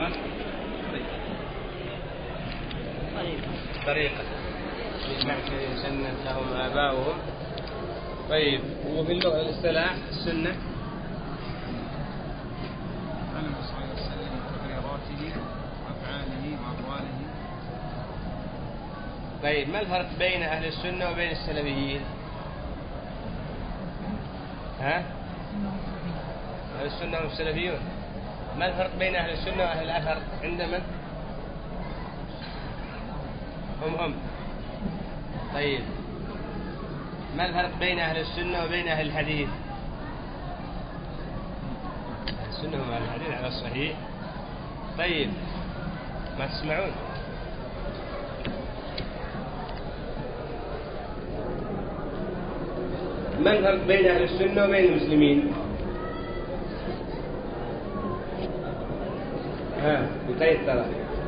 طريقة في سنة لهم آباؤهم. طيب، وفي اللغة الاصطلاح السنة علم صلى الله عليه وسلم تقريراته وأفعاله وأقواله. طيب، ما الفرق بين أهل السنة وبين السلفيين؟ أهل السنة والسلفيون، ما الفرق بين أهل السنة وأهل الأثر عند من؟ هم. طيب، ما الفرق بين أهل السنة وبين أهل الحديث؟ أهل السنة هم أهل الحديث على الصحيح. طيب، ما تسمعون؟ ما الفرق بين أهل السنة وبين المسلمين؟ بقيت ترى.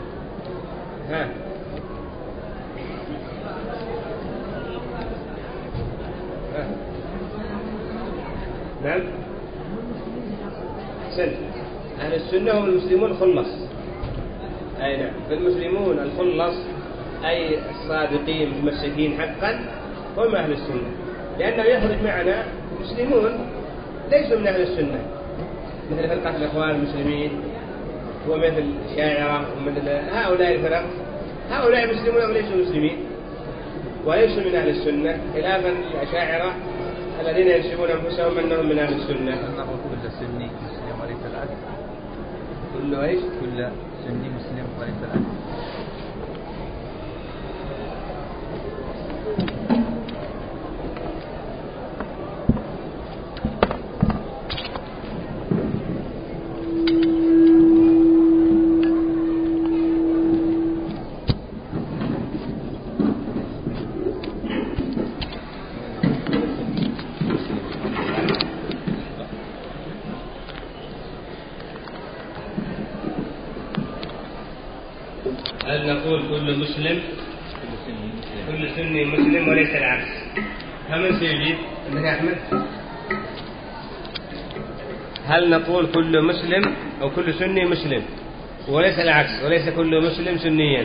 نعم، سن أهل السنة هم المسلمون الخلص. أي نعم، فالمسلمون الخلص أي الصادقين المتمسكين حقا هم أهل السنة، لأنه يخرج معنا مسلمون ليسوا من أهل السنة، مثل فرقة الإخوان المسلمين ومثل الشاعرة ومثل هؤلاء الفرق. هؤلاء مسلمون وليسوا مسلمين وليسوا من أهل السنة، خلافا الأشاعرة الذين ينسبون أنفسهم أنهم من أهل السنة. نقول كل سني مسلم وليس العكس. كل إيش؟ كل سني مسلم وليس العكس. هل نقول كل سني مسلم وليس العكس؟ فمن سيجيب؟ عندك أحمد؟ هل نقول كل مسلم أو كل سني مسلم وليس العكس، وليس كل مسلم سنيا؟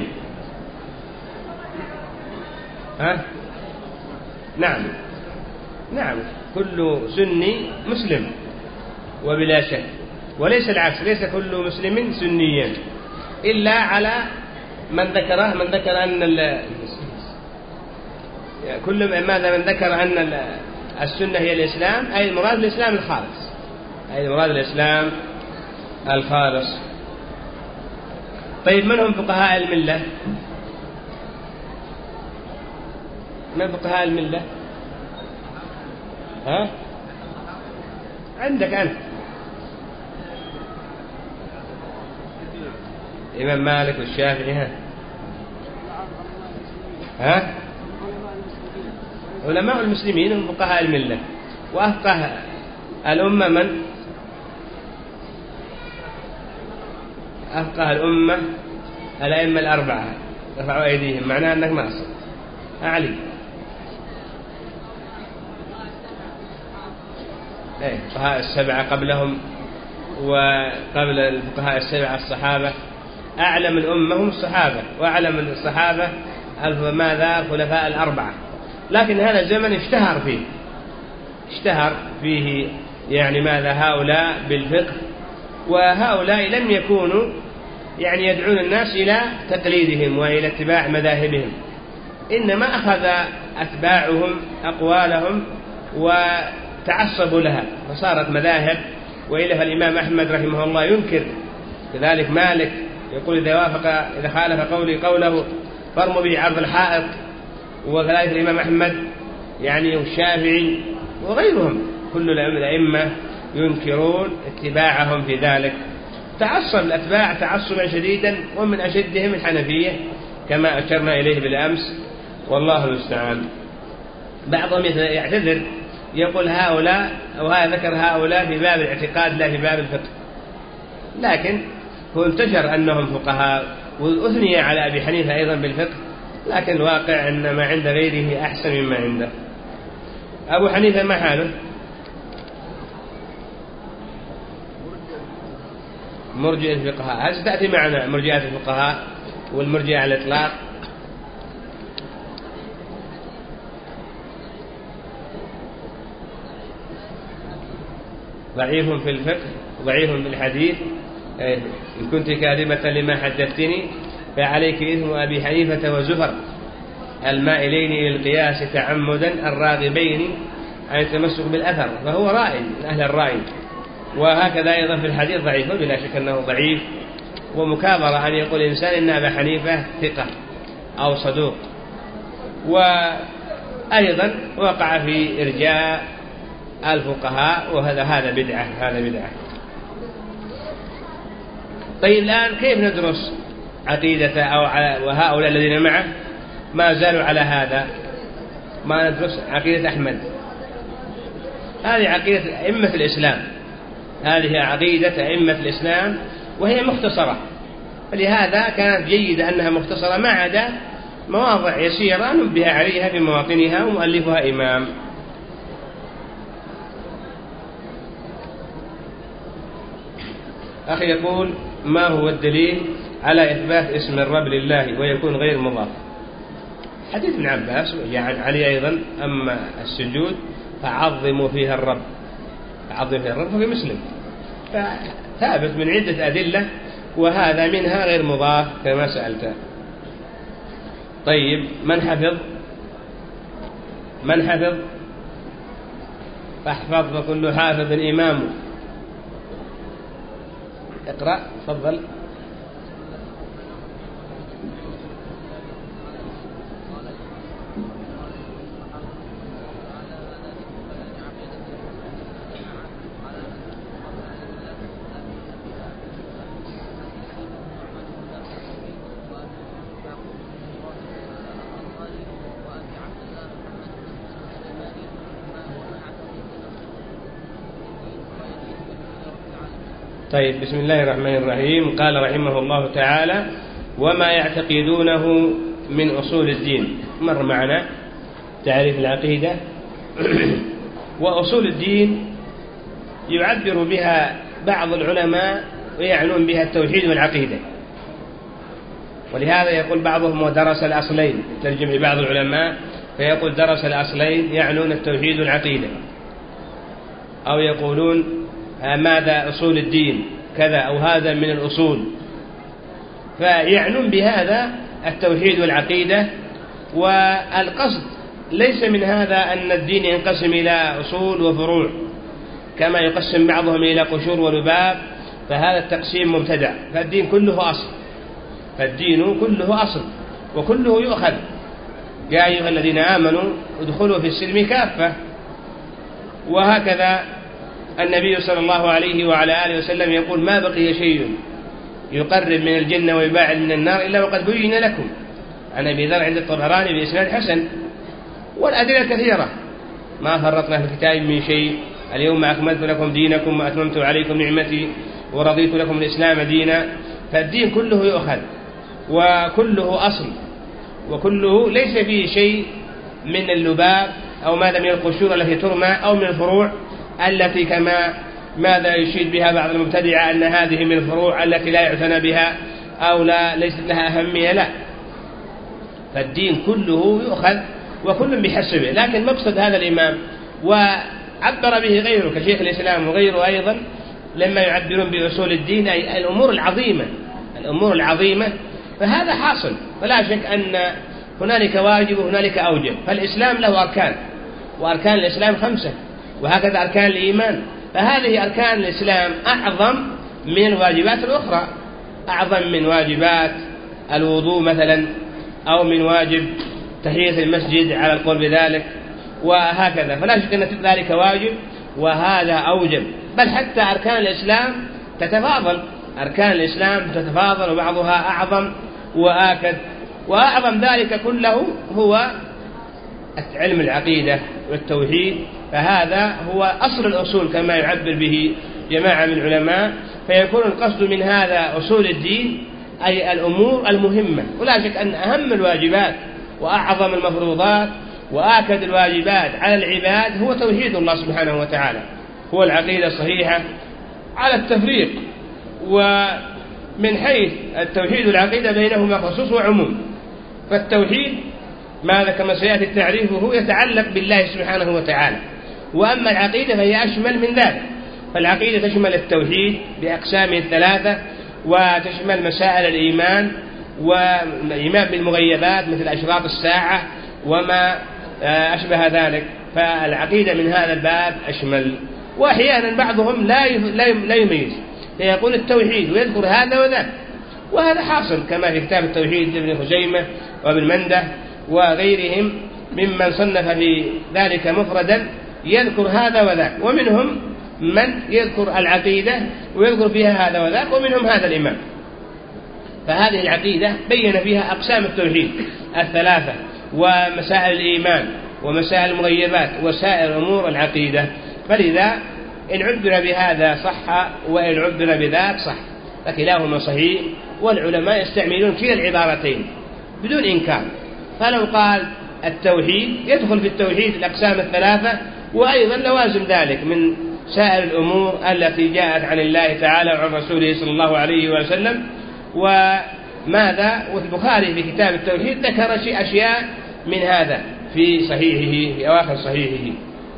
نعم، كل سني مسلم وبلا شك، وليس العكس، ليس كل مسلم سنيا إلا على من ذكر أن من ذكر أن السنة هي الإسلام، أي المراد الإسلام الخالص. طيب، من هم فقهاء الملة؟ من فقهاء الملة؟ عندك أنت الإمام مالك والشافعي. علماء المسلمين هم فقهاء الملة، وأفقه الأمة من؟ أفقه الأمة الأئمة الأربعة، رفعوا أيديهم، معناه أنك ما أصل. علي، الفقهاء السبعة قبلهم وقبل الفقهاء السبعة الصحابة. أعلم الأمة هم الصحابة، وأعلم الصحابة الخلفاء الأربعة. لكن هذا الزمن اشتهر فيه يعني هؤلاء بالفقه، وهؤلاء لم يكونوا يدعون الناس إلى تقليدهم وإلى اتباع مذاهبهم، إنما أخذ أتباعهم أقوالهم وتعصبوا لها فصارت مذاهب. وإلا فالإمام أحمد رحمه الله ينكر، كذلك مالك يقول إذا خالف قولي قوله فارموا به عرض الحائط، وكذلك الإمام أحمد والشافعي وغيرهم، كل الأئمة ينكرون اتباعهم في ذلك. تعصب الأتباع تعصبا شديدا، ومن أشدهم الحنفية كما أشرنا إليه بالأمس، والله المستعان. بعضهم يعتذر يقول هؤلاء ذكر هؤلاء في باب الاعتقاد لا في باب الفقه، لكن هو انتشر أنهم فقهاء، وأثني على أبي حنيفة أيضا بالفقه، لكن الواقع أن ما عند غيره أحسن مما عنده. أبو حنيفة ما حاله؟ مرجئة الفقهاء. هل ستأتي معنا مرجئة الفقهاء والمرجئة على الإطلاق؟ ضعيف في الفقه، ضعيف في الحديث. إن كنت كاذبة لما حدثتني فعليك إثم أبي حنيفة وزفر المائلين إلى القياس تعمدا الراغبين عن التمسك بالأثر، فهو رائي من أهل الرأي. وهكذا أيضا في الحديث ضعيف، بلا شك أنه ضعيف، ومكابرة أن يقول إنسان إن أبا حنيفة ثقة أو صدوق. وأيضا وقع في إرجاء الفقهاء، وهذا بدعة، هذا بدعة. طيب الآن كيف ندرس عقيدة وهؤلاء الذين معه ما زالوا على هذا؟ ما ندرس عقيدة أحمد، هذه عقيدة أئمة الإسلام، هذه عقيدة أئمة الإسلام وهي مختصرة، فلهذا كانت جيدة أنها مختصرة، ما عدا مواضع يسيرة نبه عليها في مواطنها ومؤلفها إمام. أخي يقول: ما هو الدليل على إثبات اسم الرب لله ويكون غير مضاف؟ حديث ابن عباس وعن علي أيضا: أما السجود فعظموا فيها الرب، فعظموا فيها الرب، ففي مسلم، فثابت من عدة أدلة، وهذا منها غير مضاف كما سألت. طيب من حفظ فاحفظ فكل حافظ إمامه. اقرأ تفضل. طيب، بسم الله الرحمن الرحيم. قال رحمه الله تعالى: وما يعتقدونه من أصول الدين. مر معنا تعريف العقيدة. وأصول الدين يعبر بها بعض العلماء ويعنون بها التوحيد والعقيدة، ولهذا يقول بعضهم: ودرس الأصلين. يترجم لبعض العلماء فيقول: درس الأصلين، يعنون التوحيد والعقيدة. أو يقولون: ماذا أصول الدين كذا، أو هذا من الأصول، فيعنون بهذا التوحيد والعقيدة. والقصد ليس من هذا أن الدين ينقسم إلى أصول وفروع كما يقسم بعضهم إلى قشور ولباب، فهذا التقسيم مبتدع. فالدين كله أصل، فالدين كله أصل وكله يؤخذ. يا أيها الذين آمنوا ادخلوا في السلم كافة. وهكذا النبي صلى الله عليه وعلى آله وسلم يقول: ما بقي شيء يقرب من الجنة ويباعد من النار إلا وقد بين لكم. عن أبي ذر عند الطبراني بإسناد حسن. والأدلة كثيرة: ما فرطنا في الكتاب من شيء، اليوم أكملت لكم دينكم وأتممت عليكم نعمتي ورضيت لكم الإسلام دينا. فالدين كله يؤخذ وكله أصل، وكله ليس فيه شيء من اللباب أو ماذا من القشور التي ترمى، أو من الفروع التي كما ماذا يشير بها بعض المبتدعة أن هذه من الفروع التي لا يعتنى بها أو ليست لها أهمية. لا، فالدين كله يؤخذ وكل بحسبه. لكن مقصد هذا الإمام وعبر به غيره كشيخ الإسلام وغيره أيضا لما يعبرون بأصول الدين أي الأمور العظيمة، فهذا حاصل. فلا شك أن هنالك واجب وهنالك أوجب. فالإسلام له أركان، وأركان الإسلام 5، وهكذا أركان الإيمان. فهذه أركان الإسلام أعظم من الواجبات الأخرى، أعظم من واجبات الوضوء مثلا، أو من واجب تحية المسجد على القول بذلك، وهكذا. فلا شك أن ذلك واجب وهذا أوجب. بل حتى أركان الإسلام تتفاضل، أركان الإسلام تتفاضل وبعضها أعظم وآكد. وأعظم ذلك كله هو علم العقيدة والتوحيد، فهذا هو أصل الأصول كما يعبر به جماعة من العلماء. فيكون القصد من هذا أصول الدين أي الأمور المهمة. ولا شك أن أهم الواجبات وأعظم المفروضات وآكد الواجبات على العباد هو توحيد الله سبحانه وتعالى، هو العقيدة الصحيحة على التفريق ومن حيث التوحيد والعقيدة بينهما خصوص وعموم. فالتوحيد كما سيأتي تعريفه يتعلق بالله سبحانه وتعالى، وأما العقيدة فهي أشمل من ذلك. فالعقيدة تشمل التوحيد بأقسامه الثلاثة، وتشمل مسائل الإيمان والإيمان بالمغيبات مثل أشراط الساعة وما أشبه ذلك. فالعقيدة من هذا الباب أشمل. وأحيانا بعضهم لا يميز، فيقول التوحيد ويذكر هذا وذاك، وهذا حاصل كما في كتاب التوحيد لابن خزيمة وابن منده وغيرهم ممن صنف في ذلك مفردا يذكر هذا وذاك، ومنهم من يذكر العقيدة ويذكر فيها هذا وذاك، ومنهم هذا الإمام. فهذه العقيدة بين فيها أقسام التوحيد الثلاثة ومسائل الإيمان ومسائل المغيبات وسائر أمور العقيدة. فلذا إن عبر بهذا صح وإن عبر بذاك صح، فكلاهما صحيح، والعلماء يستعملون كلا العبارتين بدون إنكار. فلو قال التوحيد يدخل في التوحيد الأقسام الثلاثة، وأيضا لوازم ذلك من سائر الأمور التي جاءت عن الله تعالى وعن رسوله صلى الله عليه وسلم. والبخاري في كتاب التوحيد ذكر أشياء من هذا في صحيحه في أواخر صحيحه.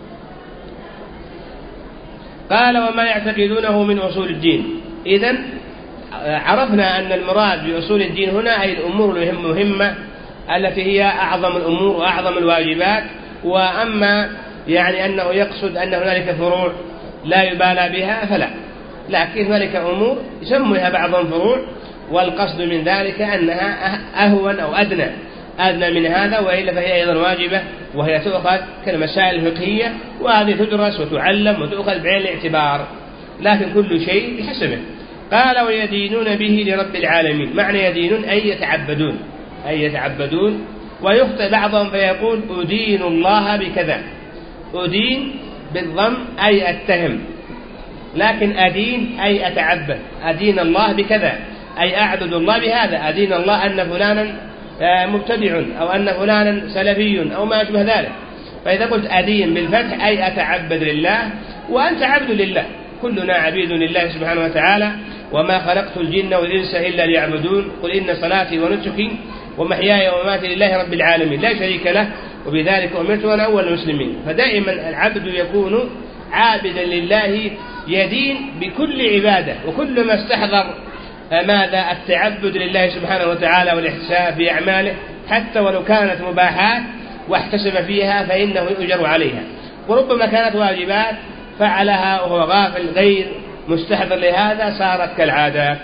قال وما يعتقدونه من أصول الدين. إذن عرفنا أن المراد بأصول الدين هنا أي الأمور المهمة التي هي أعظم الأمور وأعظم الواجبات. وأما أنه يقصد أن هنالك فروع لا يبالى بها فلا، لكن هنالك أمور يسميها بعضهم فروع، والقصد من ذلك أنها أهون أو أدنى من هذا، وإلا فهي أيضا واجبة، وهي تؤخذ كالمسائل الفقهية، وهذه تدرس وتعلم وتؤخذ بعين الاعتبار، لكن كل شيء بحسبه. قال ويدينون به لرب العالمين. معنى يدينون أي يتعبدون. ويخطئ بعضهم فيقول أدين الله بكذا. أدين بالضم أي أتهم، لكن أدين أي أتعبد. أدين الله بكذا أي أعبد الله بهذا. أدين الله أن فلانا مبتدع أو أن فلانا سلفي أو ما أشبه ذلك. فإذا قلت أدين بالفتح أي أتعبد لله، وأنت عبد لله، كلنا عبيد لله سبحانه وتعالى. وما خلقت الجن والإنس إلا ليعبدون. قل إن صلاتي ونسكي ومحياي ومماتي لله رب العالمين لا شريك له وبذلك أمرت وأنا أول المسلمين. فدائما العبد يكون عابدا لله، يدين بكل عبادة، وكل ما استحضر التعبد لله سبحانه وتعالى والإحسان في أعماله حتى ولو كانت مباحات واحتسب فيها فإنه يؤجر عليها. وربما كانت واجبات فعلها وهو غافل غير مستحضر لهذا صارت كالعادات.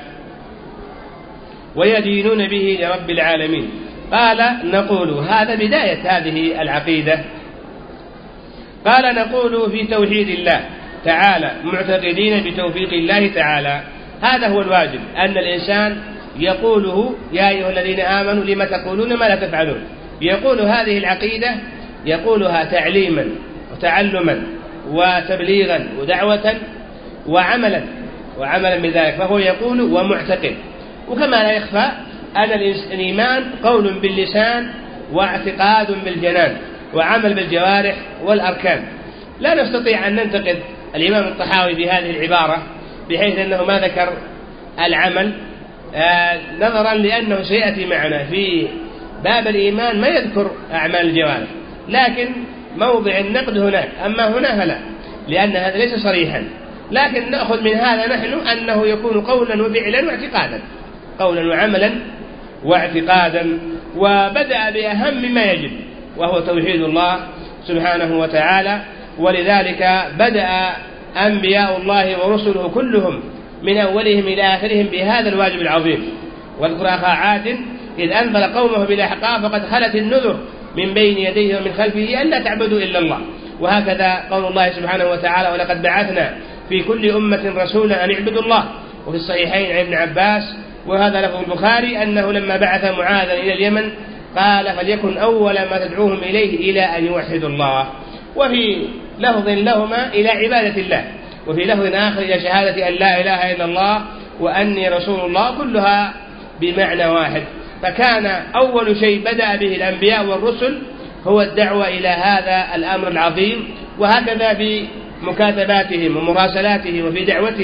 ويدينون به لرب العالمين. قال نقول هذا بداية هذه العقيدة. قال نقول في توحيد الله تعالى معتقدين بتوفيق الله تعالى. هذا هو الواجب، أن الإنسان يقوله يا أيها الذين آمنوا لما تقولون ما لا تفعلون. يقول هذه العقيدة، يقولها تعليما وتعلما وتبليغا ودعوة وعملا بذلك، فهو يقول ومعتقد. وكما لا يخفى أن الإيمان قول باللسان واعتقاد بالجنان وعمل بالجوارح والأركان. لا نستطيع أن ننتقد الإمام الطحاوي بهذه العبارة بحيث أنه ما ذكر العمل، نظرا لأنه سيأتي معنا في باب الإيمان ما يذكر أعمال الجوارح، لكن موضع النقد هناك، أما هنا فلا، لأن هذا ليس صريحا. لكن نأخذ من هذا نحن أنه يكون قولا وفعلا واعتقادا، قولا وعملا واعتقادا. وبدأ بأهم ما يجب وهو توحيد الله سبحانه وتعالى. ولذلك بدأ أنبياء الله ورسله كلهم من أولهم إلى آخرهم بهذا الواجب العظيم. واذكر أخا عاد إذ أنذر قومه بالأحقاف فقد خلت النذر من بين يديه ومن خلفه ألا تعبدوا إلا الله. وهكذا قول الله سبحانه وتعالى ولقد بعثنا في كل أمة رسولا أن اعبدوا الله. وفي الصحيحين عن ابن عباس وهذا لفظ البخاري أنه لما بعث معاذا إلى اليمن قال فليكن أول ما تدعوهم إليه إلى أن يوحدوا الله. وفي لفظ لهما إلى عبادة الله، وفي لفظ آخر إلى شهادة أن لا إله إلا الله وأني رسول الله، كلها بمعنى واحد. فكان أول شيء بدأ به الأنبياء والرسل هو الدعوة إلى هذا الأمر العظيم. وهكذا في مكاتباتهم ومراسلاتهم وفي دعوتهم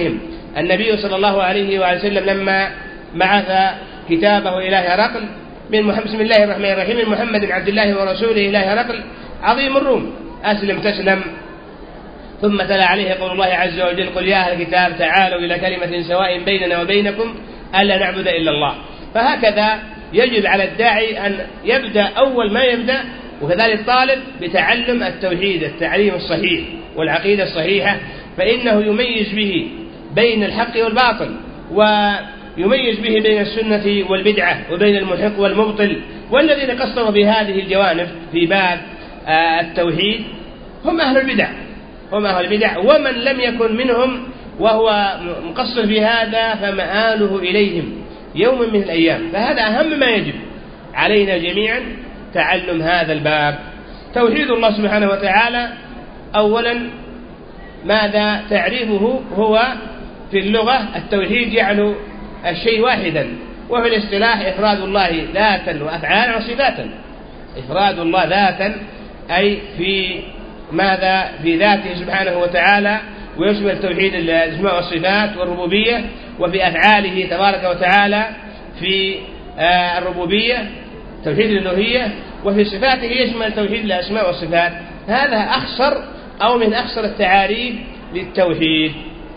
النبي صلى الله عليه وسلم لما بعث كتابه إلى هرقل بسم الله الرحمن الرحيم من محمد عبد الله ورسوله إلى هرقل عظيم الروم أسلم تسلم، ثم تلا عليه قول الله عز وجل قل يا أهل الكتاب تعالوا إلى كلمة سواء بيننا وبينكم ألا نعبد إلا الله. فهكذا يجب على الداعي أن يبدأ أول ما يبدأ وكذلك الطالب بتعلم التوحيد التعليم الصحيح والعقيدة الصحيحة، فإنه يميز به بين الحق والباطل، ويميز به بين السنة والبدعة وبين المحق والمبطل. والذين قصروا بهذه الجوانب في باب التوحيد هم أهل البدع، ومن لم يكن منهم وهو مقصر في هذا فمآله إليهم يوم من الأيام. فهذا أهم ما يجب علينا جميعا تعلم هذا الباب. توحيد الله سبحانه وتعالى أولا ماذا تعريفه؟ هو في اللغة التوحيد يعنى الشيء واحدا، وفي الاصطلاح إفراد الله ذاتا وأفعالا وصفاتا. إفراد الله ذاتا أي في ماذا؟ في ذاته سبحانه وتعالى، ويشمل توحيد الأسماء والصفات والربوبية، وفي أفعاله تبارك وتعالى في الربوبية توحيد الألوهية، وفي صفاته يشمل توحيد الأسماء والصفات. هذا أخصر أو من أخصر التعاريف للتوحيد،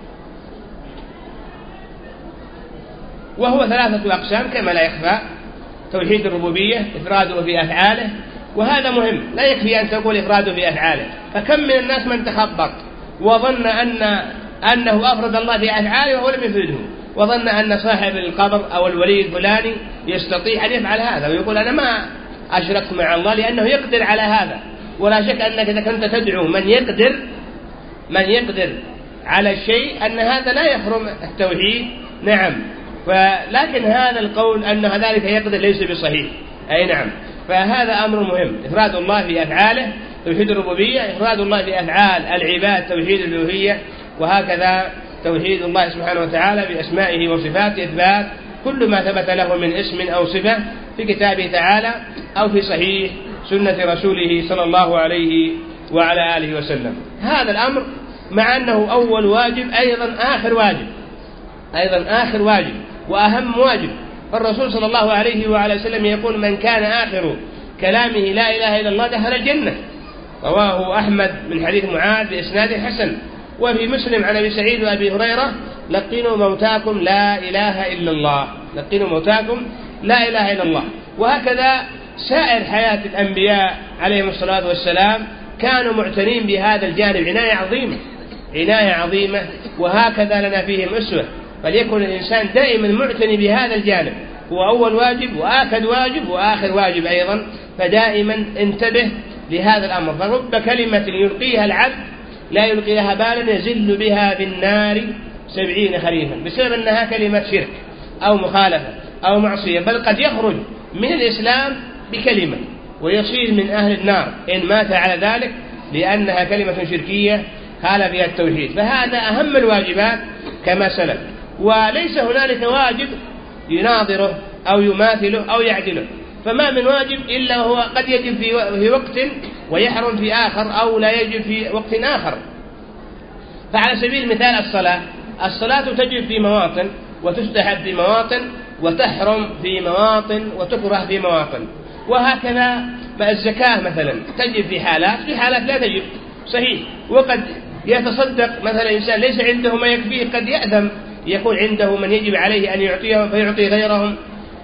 وهو 3 أقسام كما لا يخفى. توحيد الربوبية إفراده في أفعاله، وهذا مهم، لا يكفي أن تقول إفراده في أفعاله، فكم من الناس من تخبط وظن أنه أفرد الله في أفعاله وهو لم يفرده، وظن أن صاحب القبر أو الولي الفلاني يستطيع أن يفعل هذا، ويقول أنا ما أشركت مع الله لأنه يقدر على هذا. ولا شك أنك إذا كنت تدعو من يقدر على الشيء أن هذا لا يحرم التوحيد. نعم، لكن هذا القول أن ذلك يقدر ليس بصحيح. أي نعم، فهذا أمر مهم. إفراد الله في أفعاله توحيد الربوبية، إفراد الله في أفعال العباد توحيد الألوهية، وهكذا توحيد الله سبحانه وتعالى بأسمائه وصفاته، إثبات كل ما ثبت له من اسم أو صفة في كتابه تعالى أو في صحيح سنة رسوله صلى الله عليه وعلى آله وسلم. هذا الأمر مع أنه أول واجب أيضا آخر واجب وأهم واجب. فالرسول صلى الله عليه وعلى وسلم يقول من كان آخر كلامه لا إله إلا الله دخل الجنة. رواه أحمد من حديث معاذ بإسناد حسن، وفي مسلم عن أبي سعيد وأبي هريرة لقنوا موتاكم لا إله إلا الله، لقنوا موتاكم لا إله إلا الله. وهكذا سائر حياة الأنبياء عليهم الصلاة والسلام كانوا معتنين بهذا الجانب عناية عظيمة، وهكذا لنا فيهم أسوة. فليكن الإنسان دائما معتني بهذا الجانب، هو أول واجب وآكد واجب وآخر واجب أيضا، فدائما انتبه لهذا الأمر. فرب كلمة يلقيها العبد لا يلقي لها بالا يزل بها بالنار 70 خريفا، بسبب أنها كلمة شرك أو مخالفة أو معصية، بل قد يخرج من الإسلام بكلمة ويصير من أهل النار إن مات على ذلك، لأنها كلمة شركية خالف فيها التوحيد. فهذا أهم الواجبات كما سلف، وليس هنالك واجب يناظره أو يماثله أو يعدله. فما من واجب إلا هو قد يجب في وقت ويحرم في آخر، أو لا يجب في وقت آخر. فعلى سبيل المثال الصلاة تجب في مواطن وتستحب في مواطن وتحرم في مواطن وتكره في مواطن. وهكذا الزكاة مثلا تجب في حالات لا تجب، صحيح. وقد يتصدق مثلا إنسان ليس عنده ما يكفيه، قد يأثم يكون عنده من يجب عليه أن يعطيه فيعطي غيرهم،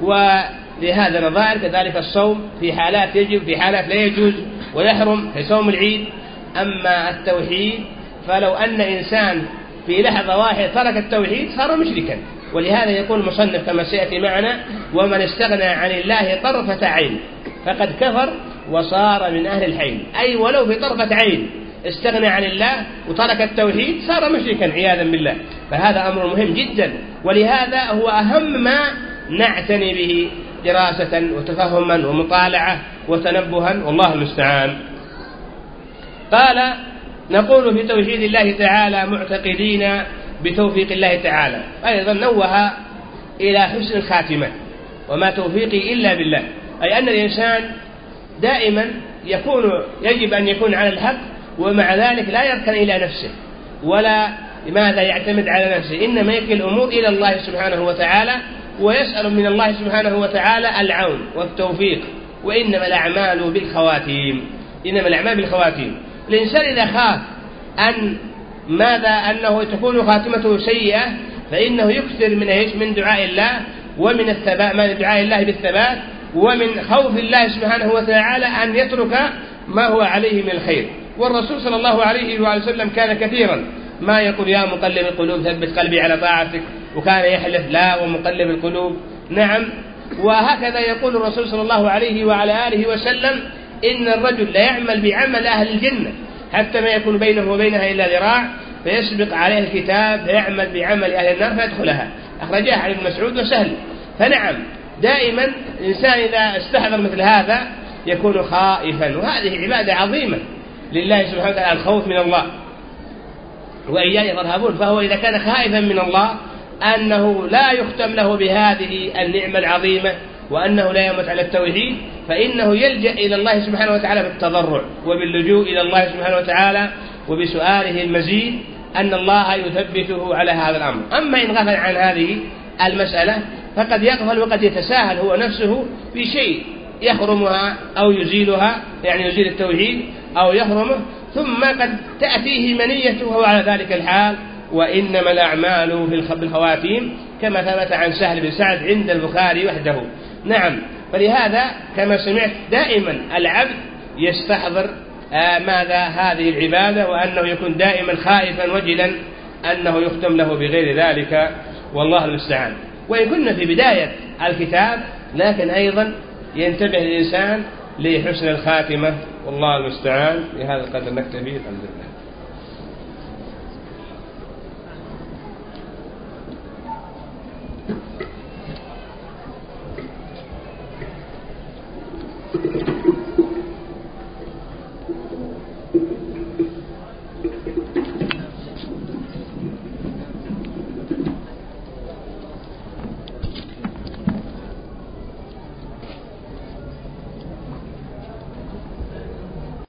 ولهذا نظائر. كذلك الصوم في حالات يجب في حالات لا يجوز ويحرم في صوم العيد. أما التوحيد فلو أن إنسان في لحظة واحدة ترك التوحيد صار مشركا، ولهذا يقول المصنف كما سيأتي معنا ومن استغنى عن الله طرفة عين فقد كفر وصار من أهل الحين. أي ولو في طرفة عين استغنى عن الله وترك التوحيد صار مشركا عياذا بالله. فهذا أمر مهم جدا، ولهذا هو أهم ما نعتني به دراسة وتفهما ومطالعة وتنبها، والله المستعان. قال نقول في توحيد الله تعالى معتقدين بتوفيق الله تعالى. أيضا نوه إلى حسن الخاتمة، وما توفيقي إلا بالله، أي أن الإنسان دائما يجب أن يكون على الحق، ومع ذلك لا يركن إلى نفسه ولا ماذا يعتمد على نفسه، إنما يكل الأمور إلى الله سبحانه وتعالى، ويسأل من الله سبحانه وتعالى العون والتوفيق. وإنما الأعمال بالخواتيم، إنما الأعمال بالخواتيم. الإنسان إذا خاف أنه تكون خاتمته سيئة فإنه يكثر من دعاء الله ومن الثبات، من دعاء الله بالثبات، ومن خوف الله سبحانه وتعالى أن يترك ما هو عليه من الخير. والرسول صلى الله عليه وسلم كان كثيرا ما يقول يا مقلب القلوب ثبت قلبي على طاعتك، وكان يحلف لا ومقلب القلوب نعم. وهكذا يقول الرسول صلى الله عليه وعلى آله وسلم إن الرجل لا يعمل بعمل أهل الجنة حتى ما يكون بينه وبينها إلا ذراع فيسبق عليه الكتاب فيعمل بعمل أهل النار فيدخلها. أخرجها عن ابن مسعود وسهل. فنعم دائما الإنسان إذا استحضر مثل هذا يكون خائفا، وهذه عبادة عظيمة لله سبحانه وتعالى، الخوف من الله. وإياي فارهبون. فهو إذا كان خائفا من الله أنه لا يختم له بهذه النعمة العظيمة وأنه لا يموت على التوحيد، فإنه يلجأ إلى الله سبحانه وتعالى بالتضرع وباللجوء إلى الله سبحانه وتعالى وبسؤاله المزيد أن الله يثبته على هذا الأمر. أما إن غفل عن هذه المسألة فقد يغفل وقد يتساهل هو نفسه في شيء يحرمها أو يزيلها، يعني يزيل التوحيد أو يحرمه، ثم قد تأتيه منيته وهو على ذلك الحال. وإنما الأعمال بالخواتيم كما ثبت عن سهل بن سعد عند البخاري وحده. نعم. فلهذا كما سمعت دائما العبد يستحضر هذه العبادة، وأنه يكون دائما خائفا وجلا أنه يختم له بغير ذلك، والله المستعان. وإن كنا في بداية الكتاب لكن أيضا ينتبه الإنسان لحسن الخاتمة، والله المستعان. بهذا القدر نكتفي، الحمد لله.